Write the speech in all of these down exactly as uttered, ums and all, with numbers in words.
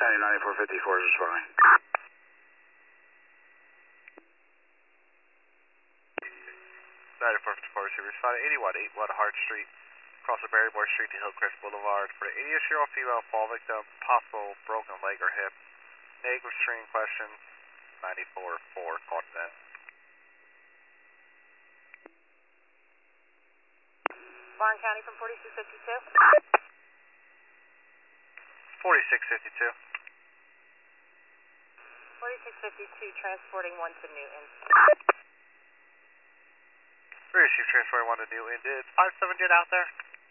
County ninety-four fifty-four is responding. ninety-four fifty-four, she responded eighty-one, eighty-one Hart Street, across the Barrymore Street to Hillcrest Boulevard for an eighty-year-old female fall victim, possible broken leg or hip. Negative screen question, ninety-four four, called in. Warren County from forty-six fifty-two. forty-six fifty-two. forty-six fifty-two, transporting one to Newton. Receive transporting one to Newton. Did five seven get out there?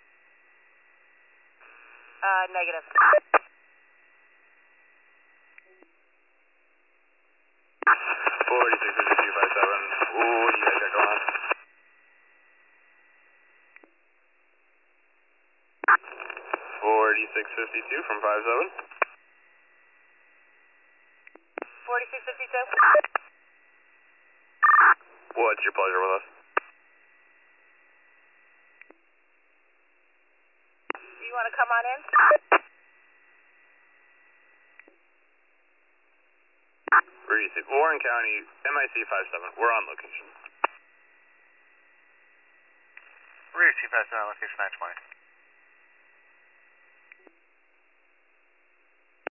Uh, negative. forty-six fifty-two, five seven. Ooh, what do you guys got going on? forty-six fifty-two from five seven. forty-six fifty-two. What's your pleasure with us? You want to come on in? Receive. Warren County, M I C five seven. We're on location. Receive five seven, location nine twenty.